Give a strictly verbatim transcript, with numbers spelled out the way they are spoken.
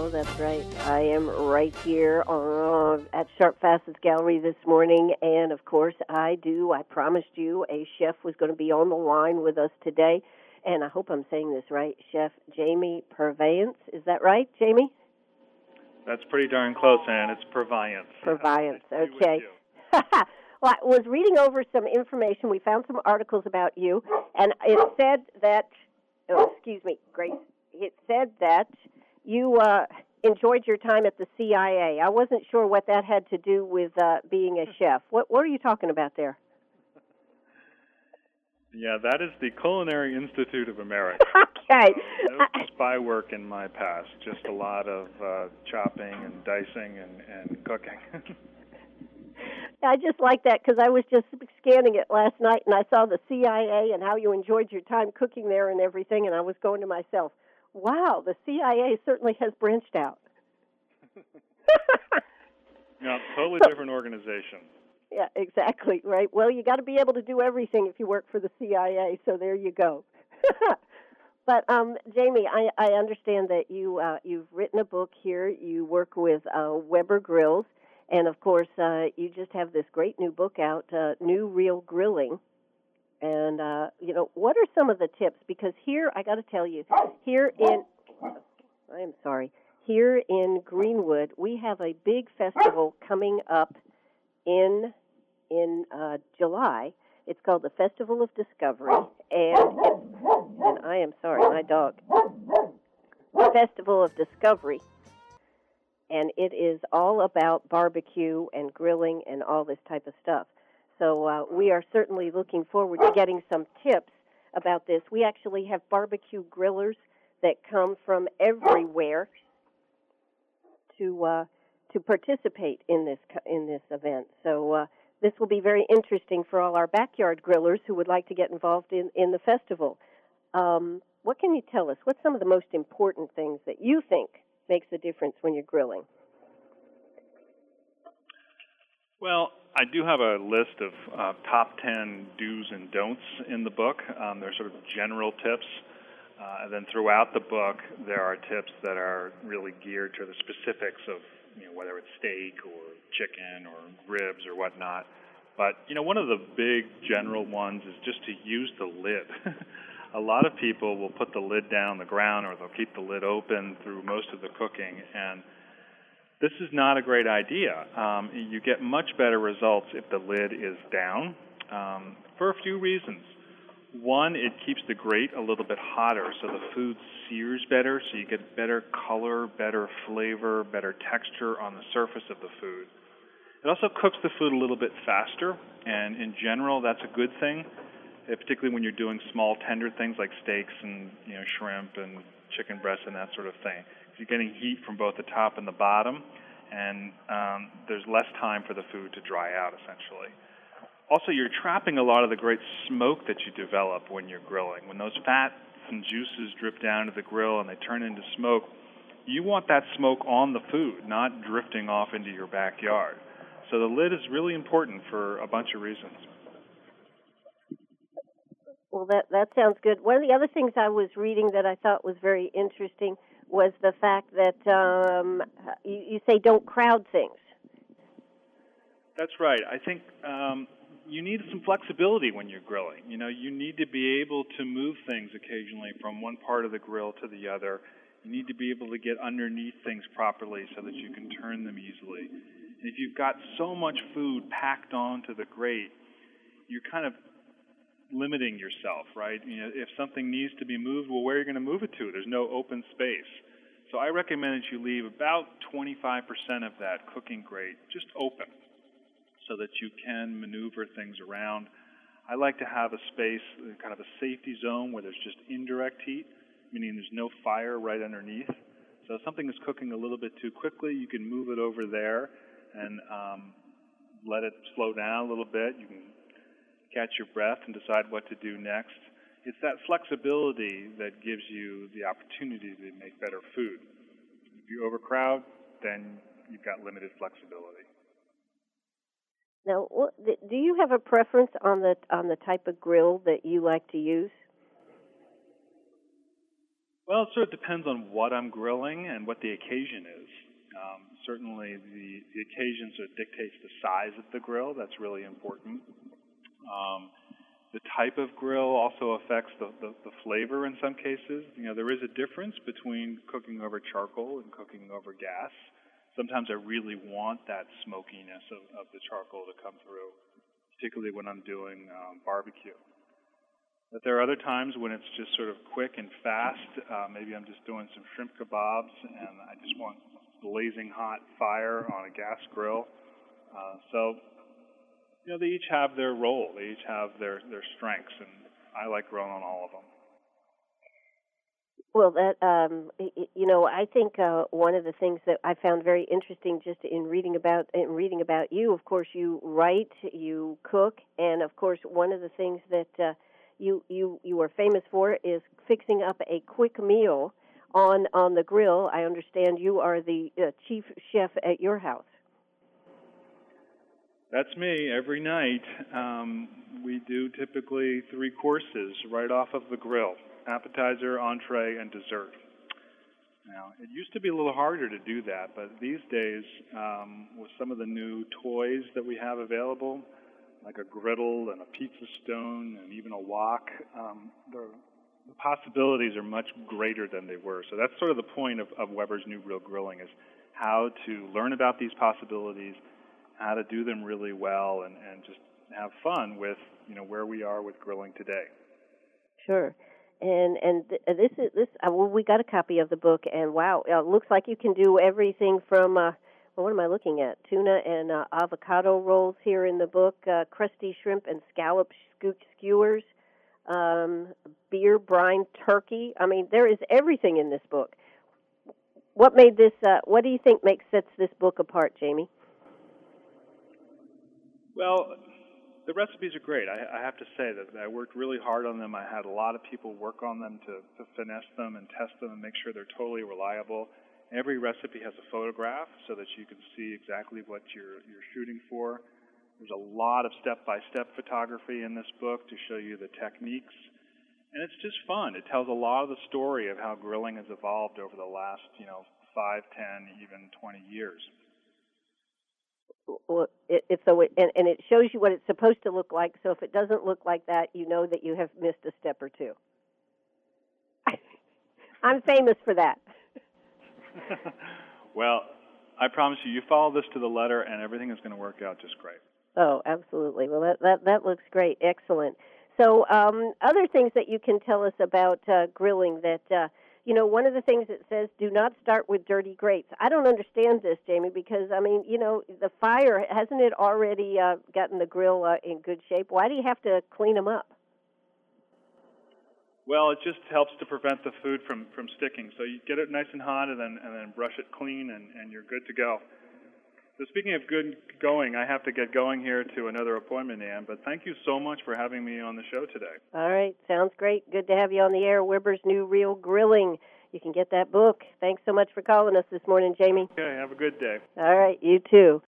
Oh, that's right. I am right here uh, at Sharp Facets Gallery this morning, and of course I do. I promised you a chef was going to be on the line with us today, and I hope I'm saying this right, Chef Jamie Purviance. Is that right, Jamie? That's pretty darn close, Ann. It's Purviance. Purviance, okay. Well, I was reading over some information. We found some articles about you, and it said that, oh, excuse me, Grace, it said that you uh, enjoyed your time at the C I A. I wasn't sure what that had to do with uh, being a chef. What, what are you talking about there? Yeah, that is the Culinary Institute of America. Okay. Uh, no spy work in my past, just a lot of uh, chopping and dicing and, and cooking. I just like that because I was just scanning it last night, and I saw the C I A and how you enjoyed your time cooking there and everything, and I was going to myself, wow, the C I A certainly has branched out. No, totally so, different organization. Yeah, exactly, right. Well, you got to be able to do everything if you work for the C I A, so there you go. But, um, Jamie, I, I understand that you, uh, you've written a book here. You work with uh, Weber Grills, and, of course, uh, you just have this great new book out, uh, New Real Grilling. And, uh, you know, what are some of the tips? Because here, I got to tell you, here in, I am sorry, here in Greenwood, we have a big festival coming up in in uh, July. It's called the Festival of Discovery, and it, and I am sorry, my dog. Festival of Discovery, and it is all about barbecue and grilling and all this type of stuff. So uh, we are certainly looking forward to getting some tips about this. We actually have barbecue grillers that come from everywhere to uh, to participate in this in this event. So uh, this will be very interesting for all our backyard grillers who would like to get involved in, in the festival. Um, what can you tell us? What's some of the most important things that you think makes a difference when you're grilling? Well, I do have a list of uh, top ten do's and don'ts in the book. Um, they're sort of general tips. Uh, and then throughout the book, there are tips that are really geared to the specifics of, you know, whether it's steak or chicken or ribs or whatnot. But, you know, one of the big general ones is just to use the lid. A lot of people will put the lid down on the ground, or they'll keep the lid open through most of the cooking, and this is not a great idea. Um, you get much better results if the lid is down um, for a few reasons. One, it keeps the grate a little bit hotter, so the food sears better, so you get better color, better flavor, better texture on the surface of the food. It also cooks the food a little bit faster, and in general, that's a good thing, particularly when you're doing small, tender things like steaks and, you know, shrimp and chicken breasts and that sort of thing. You're getting heat from both the top and the bottom, and um, there's less time for the food to dry out, essentially. Also, you're trapping a lot of the great smoke that you develop when you're grilling. When those fats and juices drip down to the grill and they turn into smoke, you want that smoke on the food, not drifting off into your backyard. So the lid is really important for a bunch of reasons. Well, that that sounds good. One of the other things I was reading that I thought was very interesting was the fact that um, you, you say don't crowd things. That's right. I think um, you need some flexibility when you're grilling. You know, you need to be able to move things occasionally from one part of the grill to the other. You need to be able to get underneath things properly so that you can turn them easily. And if you've got so much food packed onto the grate, you're kind of limiting yourself, right? You know, if something needs to be moved, well, where are you going to move it to? There's no open space. So I recommend that you leave about twenty-five percent of that cooking grate just open so that you can maneuver things around. I like to have a space, kind of a safety zone where there's just indirect heat, meaning there's no fire right underneath. So if something is cooking a little bit too quickly, you can move it over there and um, let it slow down a little bit. You can catch your breath and decide what to do next. It's that flexibility that gives you the opportunity to make better food. If you overcrowd, then you've got limited flexibility. Now, what, do you have a preference on the on the type of grill that you like to use? Well, it sort of depends on what I'm grilling and what the occasion is. Um, certainly, the, the occasion sort of dictates the size of the grill. That's really important. Um, the type of grill also affects the, the, the flavor in some cases. You know, there is a difference between cooking over charcoal and cooking over gas. Sometimes I really want that smokiness of, of the charcoal to come through, particularly when I'm doing um, barbecue. But there are other times when it's just sort of quick and fast. Uh, maybe I'm just doing some shrimp kebabs and I just want blazing hot fire on a gas grill. Uh, so, you know, they each have their role. They each have their, their strengths, and I like grilling on all of them. Well, that um, you know, I think uh, one of the things that I found very interesting, just in reading about in reading about you. Of course, you write, you cook, and of course, one of the things that uh, you you you are famous for is fixing up a quick meal on on the grill. I understand you are the uh, chief chef at your house. That's me. Every night, um, we do typically three courses right off of the grill: appetizer, entree, and dessert. Now, it used to be a little harder to do that, but these days, um, with some of the new toys that we have available, like a griddle and a pizza stone and even a wok, um, the, the possibilities are much greater than they were. So that's sort of the point of, of Weber's New Real Grilling, is how to learn about these possibilities, how to do them really well, and, and just have fun with, you know, where we are with grilling today. Sure. And and th- this is this. Uh, well, we got a copy of the book, and wow, it looks like you can do everything from. Uh, well, what am I looking at? Tuna and uh, avocado rolls here in the book, uh, crusty shrimp and scallop skew- skewers, um, beer brine turkey. I mean, there is everything in this book. What made this? Uh, what do you think makes sets this book apart, Jamie? Well, the recipes are great. I, I have to say that I worked really hard on them. I had a lot of people work on them to, to finesse them and test them and make sure they're totally reliable. Every recipe has a photograph so that you can see exactly what you're you're shooting for. There's a lot of step-by-step photography in this book to show you the techniques. And it's just fun. It tells a lot of the story of how grilling has evolved over the last, you know, five, ten, even twenty years. Well, it, it's so, it, and, and it shows you what it's supposed to look like. So if it doesn't look like that, you know that you have missed a step or two. I'm famous for that. Well, I promise you, you follow this to the letter, and everything is going to work out just great. Oh, absolutely. Well, that that, that looks great. Excellent. So, um, other things that you can tell us about uh, grilling that. Uh, You know, one of the things it says, do not start with dirty grates. I don't understand this, Jamie, because, I mean, you know, the fire, hasn't it already uh, gotten the grill uh, in good shape? Why do you have to clean them up? Well, it just helps to prevent the food from, from sticking. So you get it nice and hot and then and then brush it clean, and, and you're good to go. So speaking of good going, I have to get going here to another appointment, Ann, but thank you so much for having me on the show today. All right. Sounds great. Good to have you on the air. Weber's New Real Grilling. You can get that book. Thanks so much for calling us this morning, Jamie. Okay, have a good day. All right. You too.